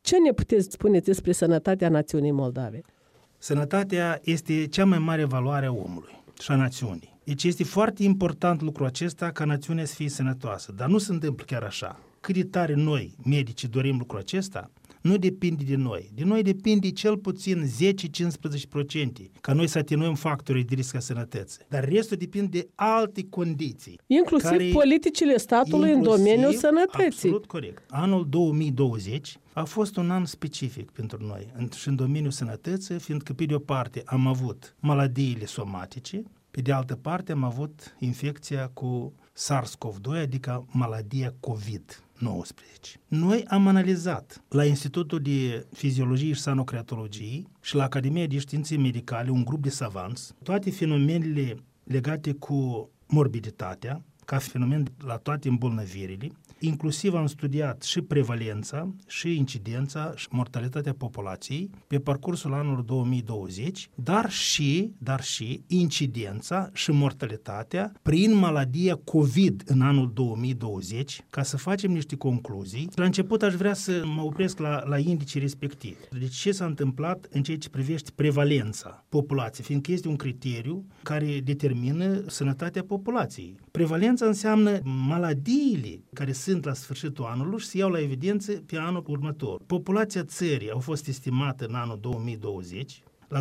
Ce ne puteți spune despre sănătatea națiunii Moldave? Sănătatea este cea mai mare valoare a omului și a națiunii. Deci este foarte important lucrul acesta ca națiunea să fie sănătoasă, dar nu se întâmplă chiar așa. Cât de tare noi, medicii, dorim lucrul acesta, nu depinde de noi. De noi depinde cel puțin 10-15%, ca noi să atenuăm factorii de risc a sănătății. Dar restul depinde de alte condiții. Inclusiv politicile statului în domeniul sănătății. Absolut corect. Anul 2020 a fost un an specific pentru noi și în domeniul sănătății, fiindcă pe de o parte am avut maladiile somatice, pe de altă parte am avut infecția cu SARS-CoV-2, adică maladia COVID-19. Noi am analizat la Institutul de Fiziologie și Sanocreatologie și la Academia de Științe Medicale, un grup de savanți, toate fenomenele legate cu morbiditatea, ca fenomen la toate îmbolnăvirile. Inclusiv am studiat și prevalența, și incidența, și mortalitatea populației pe parcursul anului 2020, dar și incidența și mortalitatea prin maladia COVID în anul 2020, ca să facem niște concluzii. La început aș vrea să mă opresc la indicii respectivi. Deci ce s-a întâmplat în ceea ce privește prevalența populației, fiindcă este un criteriu care determină sănătatea populației. Prevalența înseamnă maladiile care sunt la sfârșitul anului și se iau la evidență pe anul următor. Populația țării a fost estimată în anul 2020 la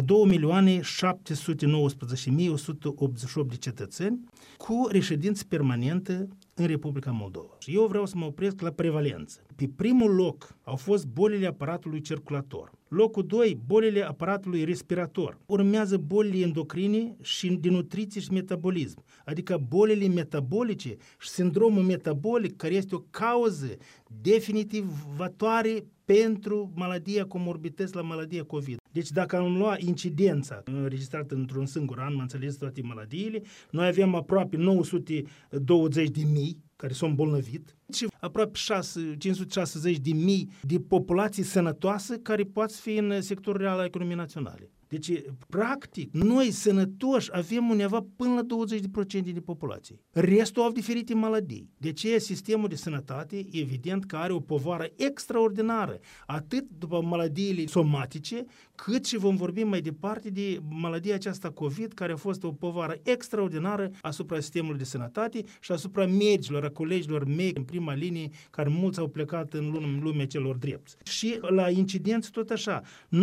2.719.188 de cetățeni cu reședință permanentă în Republica Moldova. Și eu vreau să mă opresc la prevalență. Pe primul loc au fost bolile aparatului circulator. Locul 2, bolile aparatului respirator. Urmează bolile endocrine și de nutriție și metabolism, adică bolile metabolice și sindromul metabolic, care este o cauză definitivatoare pentru maladia comorbidități la maladia COVID. Deci dacă am luat incidența înregistrată într-un singur an, mă înțeles toate maladiile, noi avem aproape 920.000 care s-au îmbolnăvit și aproape 560.000 de populație sănătoasă care poate fi în sectorul real al economiei naționale. Deci, practic, noi sănătoși avem undeva până la 20% de populație. Restul au diferite maladii. De ce sistemul de sănătate, evident că are o povară extraordinară, atât după maladiile somatice, cât și vom vorbi mai departe de maladia aceasta COVID, care a fost o povară extraordinară asupra sistemului de sănătate și asupra medicilor, a colegilor mei în prima linie, care mulți au plecat în lumea celor drepți. Și la incidență tot așa,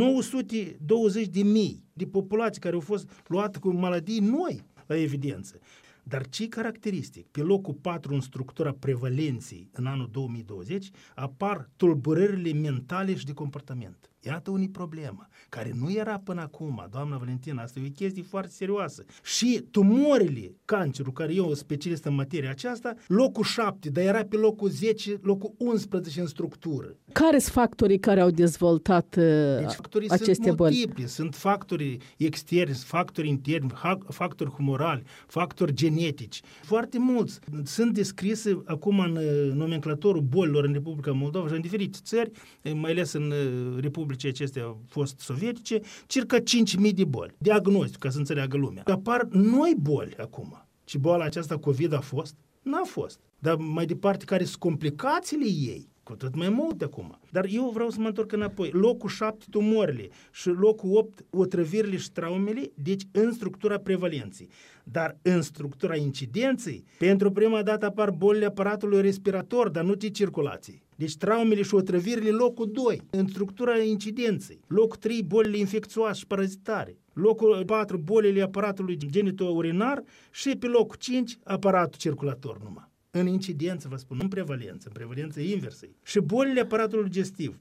920.000 de populație care au fost luate cu maladii noi la evidență. Dar ce caracteristic? Pe locul 4 în structura prevalenței în anul 2020 apar tulburările mentale și de comportament. Iată unii problemă, care nu era până acum, doamna Valentina, asta e o chestie foarte serioasă. Și tumorile, cancerul, care eu sunt specialist în materia aceasta, locul 7, dar era pe locul 10, locul 11 în structură. Care sunt factorii care au dezvoltat aceste boli? Sunt multipli, sunt factori externi, factori interni, factori humorali, factori genetici. Foarte mulți sunt descrise acum în nomenclatorul bolilor în Republica Moldova și în diferite țări, mai ales în Republica acestea fost sovietice, circa 5.000 de boli. Diagnostic, ca să înțeleagă lumea. Apar noi boli acum. Ce boala aceasta COVID a fost? N-a fost. Dar mai departe, care sunt complicațiile ei? Cu tot mai mult acum. Dar eu vreau să mă întorc înapoi. Locul 7, tumorile și locul 8, otrăvirile și traumele, deci în structura prevalenței. Dar în structura incidenței, pentru prima dată apar bolile aparatului respirator, dar nu de circulație. Deci traumele și otrăvirile locul 2, în structura incidenței. Locul 3, bolile infecțioase și parazitare. Locul 4, bolile aparatului genito-urinar și pe locul 5, aparatul circulator numai. În incidență, vă spun, în prevalență inversă. Și bolile aparatului digestiv.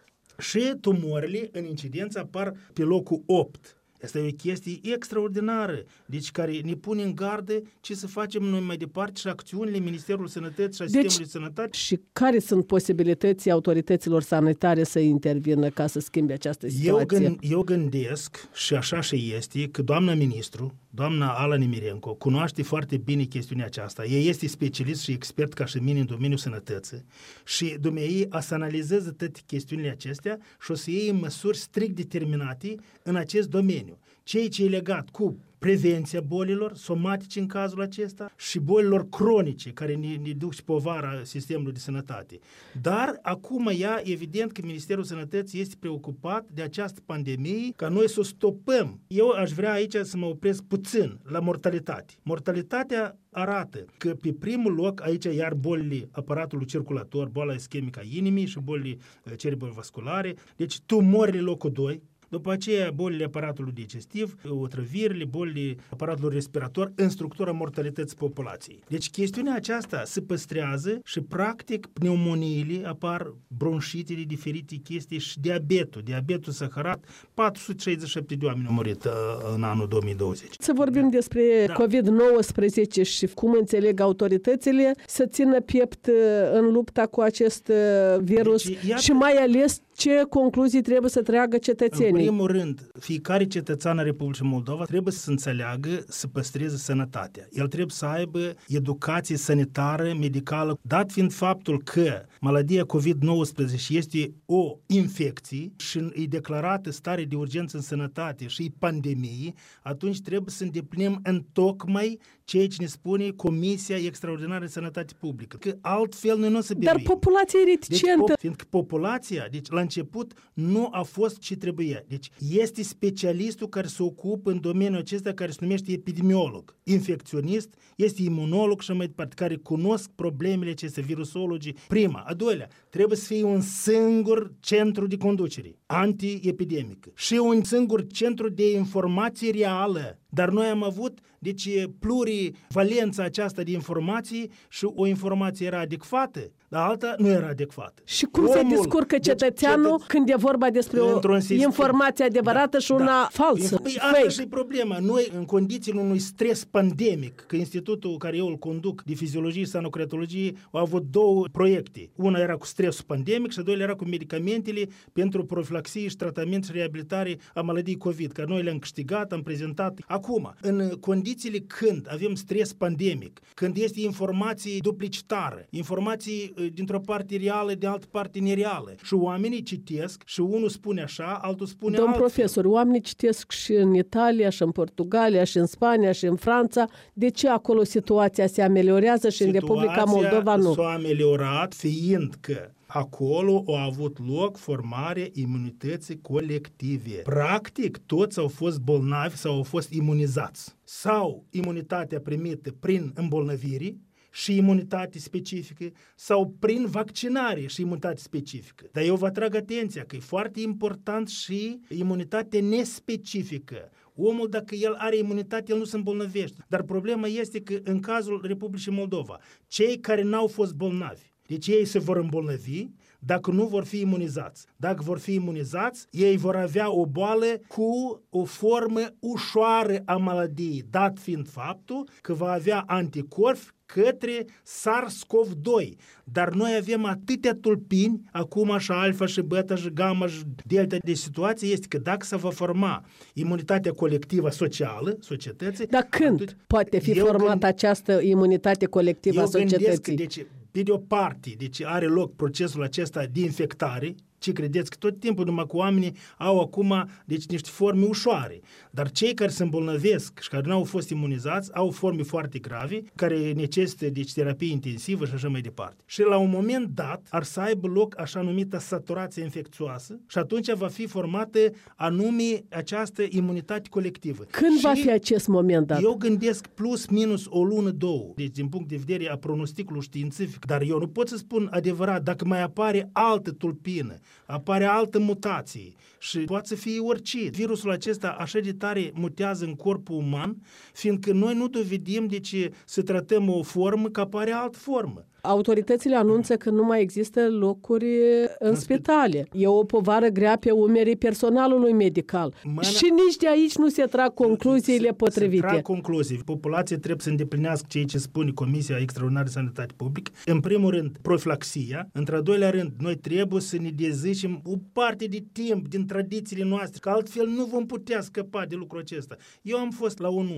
Și tumorile în incidență apar pe locul 8. Asta e o chestie extraordinară, deci care ne pune în gardă ce să facem noi mai departe și acțiunile Ministerului Sănătății și a Sistemului de Sănătate. Și care sunt posibilității autorităților sanitare să intervină ca să schimbe această situație? Eu gândesc, și așa și este, că doamna ministru, doamna Ala Nemirenko, cunoaște foarte bine chestiunea aceasta. Ea este specialist și expert ca și mine în domeniul sănătății și dumneavoastră a să analizeze toate chestiunile acestea și o să iei măsuri strict determinate în acest domeniu. Ceea ce e legat cu prevenția bolilor somatice în cazul acesta și bolilor cronice care ne duc și povara sistemului de sănătate. Dar acum evident că Ministerul Sănătății este preocupat de această pandemie ca noi să o stopăm. Eu aș vrea aici să mă opresc puțin la mortalitate. Mortalitatea arată că pe primul loc aici iar bolile aparatului circulator, boala ischemică a inimii și bolile cerebrovasculare, deci tumorile locul 2, după aceea bolile aparatului digestiv, otrăvirile, bolile aparatului respirator în structura mortalității populației. Deci chestiunea aceasta se păstrează și practic pneumoniile apar, bronșitele, diferite chestii și diabetul saharat, 467 de oameni au murit în anul 2020. Să vorbim despre COVID-19 și cum înțeleg autoritățile să țină piept în lupta cu acest virus și mai ales ce concluzii trebuie să tragă cetățenii. În primul rând, fiecare cetățean al Republicii Moldova trebuie să înțeleagă, să păstreze sănătatea. El trebuie să aibă educație sanitară, medicală, dat fiind faptul că maladia COVID-19 este o infecție și e declarată stare de urgență în sănătate și e pandemie, atunci trebuie să îndeplinim întocmai ceea ce ne spune Comisia Extraordinară de Sănătate Publică. Că altfel noi nu o să biruim. Dar populația e reticentă. Fiindcă populația, la început, nu a fost ce trebuia. Deci este specialistul care se ocupă în domeniul acesta care se numește epidemiolog, infecționist, este imunolog și mai departe, care cunosc problemele acestea, virusologii. Prima. A doilea, trebuie să fie un singur centru de conducere, anti-epidemică și un singur centru de informație reală. Dar noi am avut, plurivalența aceasta de informații și o informație era adecvată, dar alta nu era adecvată. Și cum se descurcă cetățeanul când e vorba despre o informație adevărată și una falsă? Păi asta și problema. Noi, în condițiile unui stres pandemic, că institutul care eu îl conduc de fiziologie și sanocretologie au avut două proiecte. Una era cu stresul pandemic și a doilea era cu medicamentele pentru profilaxie și tratament și reabilitare a maladiei COVID, care noi le-am câștigat, am prezentat. Acum, în condițiile când avem stres pandemic, când este informație duplicitară, informații dintr-o parte reală, de altă parte nereală, și oamenii citesc și unul spune așa, altul spune altfel. Domn profesor, oamenii citesc și în Italia, și în Portugalia, și în Spania, și în Franța. De ce acolo situația se ameliorează și în Republica Moldova nu? Situația s-a ameliorat fiindcă acolo a avut loc formarea imunității colective. Practic, toți au fost bolnavi sau au fost imunizați. Sau imunitatea primită prin îmbolnăvire și imunitate specifică, sau prin vaccinare și imunitate specifică. Dar eu vă atrag atenția că e foarte important și imunitate nespecifică. Omul, dacă el are imunitate, el nu se îmbolnăvește. Dar problema este că în cazul Republicii Moldova, cei care n-au fost bolnavi, deci ei se vor îmbolnăvi dacă nu vor fi imunizați. Dacă vor fi imunizați, ei vor avea o boală cu o formă ușoară a maladiei, dat fiind faptul că va avea anticorpi către SARS-CoV-2. Dar noi avem atâtea tulpini, acum și alfa și beta și gamma și delta de situație, este că dacă se va forma imunitatea colectivă socială, societății... Dar când poate fi formată această imunitate colectivă a societății? Deci, pe de o parte, deci are loc procesul acesta de infectare. Ce credeți? Că tot timpul numai cu oamenii au acum niște forme ușoare. Dar cei care se îmbolnăvesc și care nu au fost imunizați au forme foarte grave, care necesită terapie intensivă și așa mai departe. Și la un moment dat ar să aibă loc așa numită saturație infecțioasă și atunci va fi formată anume această imunitate colectivă. Când va fi acest moment dat? Eu gândesc plus minus o lună, două. Deci din punct de vedere a pronosticului științific. Dar eu nu pot să spun adevărat dacă mai apare altă tulpină, apare altă mutație și poate să fie orice. Virusul acesta așa de tare mutează în corpul uman, fiindcă noi nu dovedim să tratăm o formă că apare altă formă. Autoritățile anunță că nu mai există locuri în spitale. E o povară grea pe umerii personalului medical. Și nici de aici nu se trag concluziile potrivite. Se trag concluzii. Populația trebuie să îndeplinească ceea ce spune Comisia Extraordinară de Sănătate Publică. În primul rând, profilaxia. Într-al doilea rând, noi trebuie să ne dezicem o parte de timp din tradițiile noastre, că altfel nu vom putea scăpa de lucrul acesta. Eu am fost la o nuntă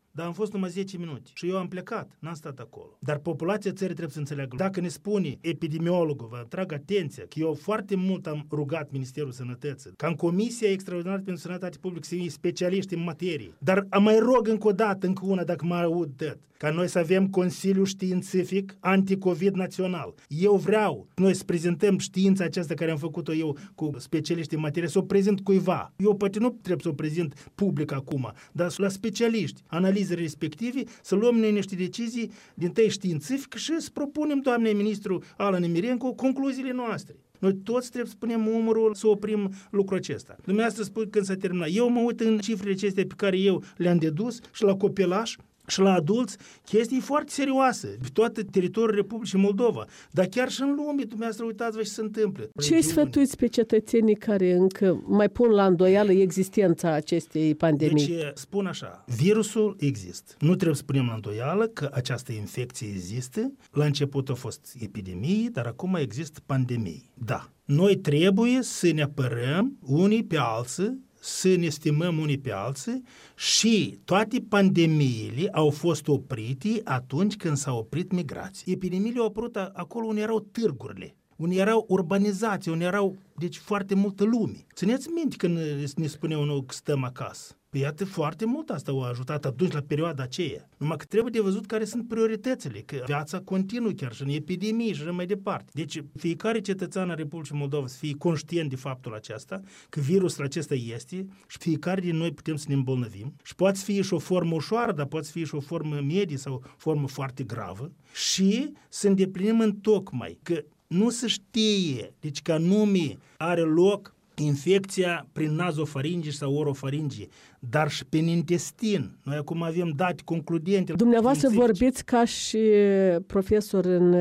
dar am fost numai 10 minute și eu am plecat, n-am stat acolo. Dar populația țării trebuie să înțeleagă. Dacă ne spune epidemiologul, vă atrag atenția, că eu foarte mult am rugat Ministerul Sănătății, ca în Comisia Extraordinară pentru Sănătate Publică să fie specialiști în materie. Dar mai rog încă o dată, încă una, dacă mă aud tot, ca noi să avem Consiliul Științific Anticovid Național. Eu vreau, noi să prezentăm știința aceasta care am făcut-o eu cu specialiști în materie, să o prezint cuiva. Eu poate nu trebuie să o prezint public acum, dar la specialiști, analizele respective, să luăm noi niște decizii din tăi științific și să propunem, doamnei ministru Ala Nemirenco, concluziile noastre. Noi toți trebuie să punem umărul să oprim lucrul acesta. Dumneavoastră spui când s-a terminat. Eu mă uit în cifrele acestea pe care eu le-am dedus și la copilași și la adulți, chestii foarte serioase, pe toate teritoriul Republicii Moldova, dar chiar și în lume, dumneavoastră uitați-vă ce se întâmplă. Ce-i sfătuiți pe cetățenii care încă mai pun la îndoială existența acestei pandemii? Deci, spun așa, virusul există. Nu trebuie să punem la îndoială că această infecție există. La început a fost epidemie, dar acum există pandemie. Da. Noi trebuie să ne apărăm unii pe alții, să ne stimăm unii pe alții și toate pandemiile au fost oprite atunci când s-a oprit migrația. Epidemiile au apărut acolo unde erau târgurile, unde erau urbanizații, unde erau, deci, foarte multă lume. Țineți minte când ne spuneau noi că stăm acasă. Păi iată, foarte mult asta a ajutat atunci la perioada aceea. Numai că trebuie de văzut care sunt prioritățile, că viața continuă chiar și în epidemie și mai departe. Deci fiecare cetățean al Republicii Moldova să fie conștient de faptul acesta, că virusul acesta este și fiecare din noi putem să ne îmbolnăvim și poate fi și o formă ușoară, dar poate fi și o formă medie sau o formă foarte gravă și să îndeplinim întocmai că nu se știe, deci că anume are loc infecția prin nazofaringe sau orofaringe, dar și prin intestin. Noi acum avem date concludente. Dumneavoastră vorbiți ca și profesor în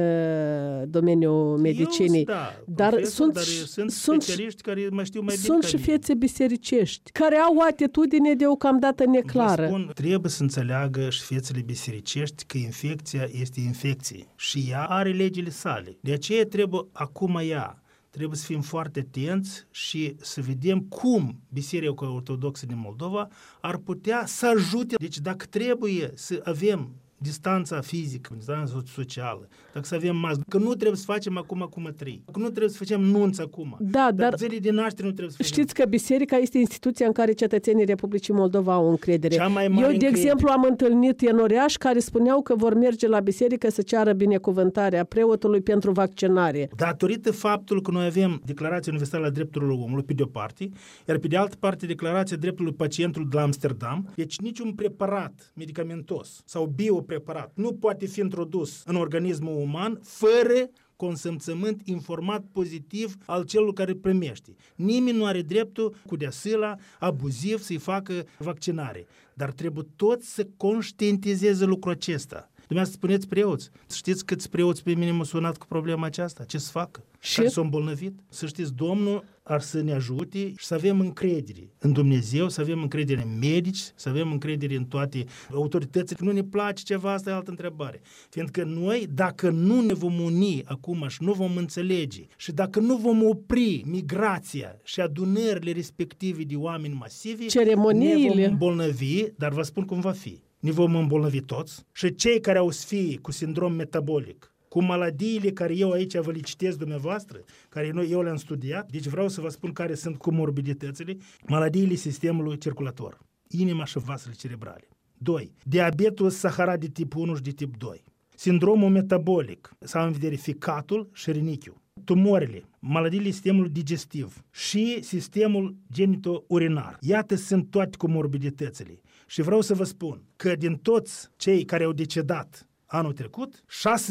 domeniul medicinii. Dar sunt specialiști care mă știu mai bine. Sunt și fețe bisericești, care au o atitudine deocamdată neclară. Vă spun, trebuie să înțeleagă și fețele bisericești că infecția este infecție și ea are legile sale. De aceea trebuie acum trebuie să fim foarte atenți și să vedem cum Biserica Ortodoxă din Moldova ar putea să ajute. Deci dacă trebuie să avem distanța fizică, distanța socială, dacă să avem mască, că nu trebuie să facem acum 3, că nu trebuie să facem nunți acum, dar zilele de naștere nu trebuie să facem. Știți că biserica este instituția în care cetățenii Republicii Moldova au încredere. Eu, de exemplu, am întâlnit enoriași care spuneau că vor merge la biserică să ceară binecuvântarea preotului pentru vaccinare. Datorită faptului că noi avem Declarația Universală a Drepturilor Omului, pe de-o parte, iar pe de altă parte Declarația Drepturilor Pacientului de la Amsterdam, deci niciun preparat medicamentos sau biopreparat nu poate fi introdus în organismul uman fără consimțământ informat pozitiv al celor care primește. Nimeni nu are dreptul cu deasila, abuziv, să-i facă vaccinare. Dar trebuie toți să conștientizeze lucrul acesta. Dumneavoastră spuneți preoți. Știți câți preoți pe mine m-au sunat cu problema aceasta? Ce să facă? Care s-au îmbolnăvit? Să știți, Domnul ar să ne ajute și să avem încredere în Dumnezeu, să avem încredere în medici, să avem încredere în toate autoritățile. Nu ne place ceva, asta e altă întrebare. Fiindcă noi, dacă nu ne vom uni acum și nu vom înțelege și dacă nu vom opri migrația și adunările respective de oameni masivi, ceremoniile, ne vom îmbolnăvi, dar vă spun cum va fi. Ne vom îmbolnăvi toți și cei care au să fie cu sindrom metabolic, cu maladiile care eu aici vă le citesc dumneavoastră, care eu le-am studiat, deci vreau să vă spun care sunt comorbiditățile, maladiile sistemului circulator, inima și vasele cerebrale. 2. Diabetul saharat de tip 1 și de tip 2. Sindromul metabolic, sau în vedere ficatul și rinichiul. Tumorile, maladiile sistemului digestiv și sistemul genito-urinar. Iată sunt toate comorbiditățile. Și vreau să vă spun că din toți cei care au decedat anul trecut,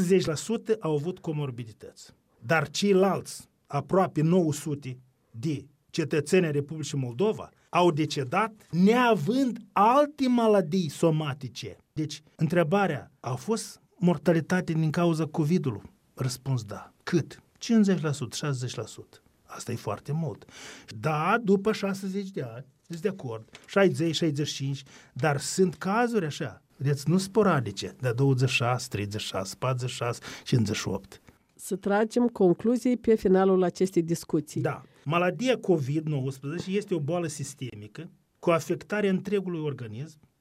60% au avut comorbidități. Dar ceilalți, aproape 900 de cetățeni Republicii Moldova, au decedat neavând alte maladii somatice. Deci, întrebarea, a fost mortalitate din cauza COVID-ului? Răspuns da. Cât? 50%, 60%. Asta e foarte mult. Da, după 60 de ani, sunt de acord, 60, 65, dar sunt cazuri așa, vedeți, nu sporadice, dar 26, 36, 46, 58. Să tragem concluzii pe finalul acestei discuții. Da. Maladia COVID-19 este o boală sistemică cu afectarea întregului organism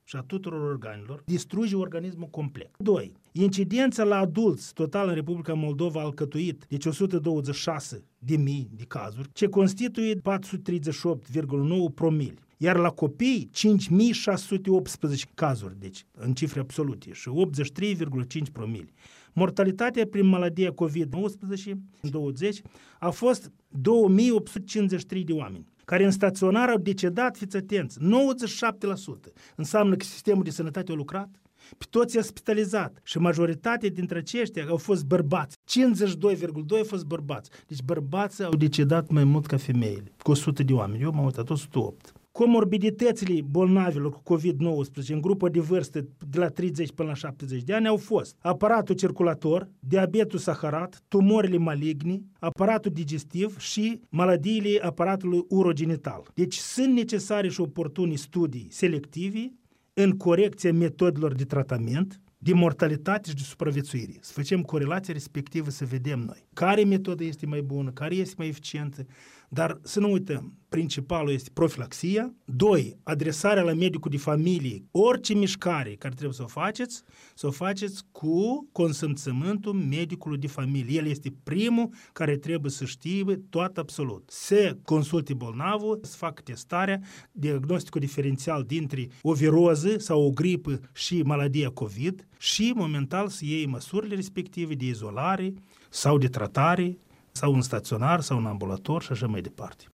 și a tuturor organelor, distruge organismul complet. 2. Incidența la adulți total în Republica Moldova a alcătuit, deci 126.000 de cazuri, ce constituie 438,9 promili. Iar la copii, 5.618 cazuri, deci în cifre absolute, și 83,5 promili. Mortalitatea prin maladia COVID-19 în 20 a fost 2.853 de oameni, care în staționar au decedat, fiți atenți, 97%. Înseamnă că sistemul de sănătate a lucrat, pe toți i-a spitalizat și majoritatea dintre aceștia au fost bărbați. 52,2 au fost bărbați. Deci bărbații au decedat mai mult ca femeile, cu 100 de oameni. Eu m-am uitat, 108. Comorbiditățile bolnavilor cu COVID-19 în grupă de vârstă de la 30 până la 70 de ani au fost aparatul circulator, diabetul saharat, tumorile maligne, aparatul digestiv și maladiile aparatului urogenital. Deci sunt necesare și oportune studii selective în corecția metodelor de tratament, de mortalitate și de supraviețuire. Să facem corelația respectivă, să vedem noi care metodă este mai bună, care este mai eficientă, dar să nu uităm, principalul este profilaxia. 2. Adresarea la medicul de familie. Orice mișcare care trebuie să o faceți cu consimțământul medicului de familie. El este primul care trebuie să știe tot absolut. Să consulte bolnavul, să facă testarea, diagnosticul diferențial dintre o viroză sau o gripă și maladia COVID și momental să iei măsurile respective de izolare sau de tratare sau în staționar sau în ambulator și așa mai departe.